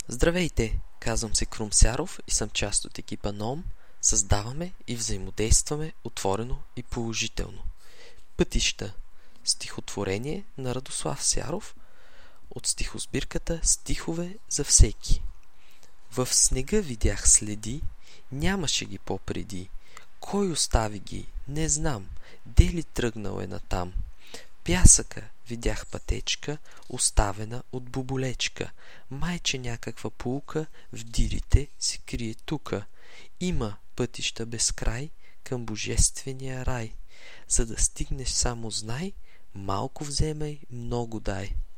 Здравейте, казвам се Крум Сяров и съм част от екипа НОМ. Създаваме и взаимодействаме отворено и положително. Пътища. Стихотворение на Радослав Сяров от стихосбирката Стихове за всеки. В снега видях следи, нямаше ги попреди. Кой остави ги, не знам, дели тръгнал е натам. Пясъка видях пътечка, оставена от боболечка. Майче някаква пулка в дирите се крие тука. Има пътища без край към божествения рай. За да стигнеш само знай, малко вземай, много дай.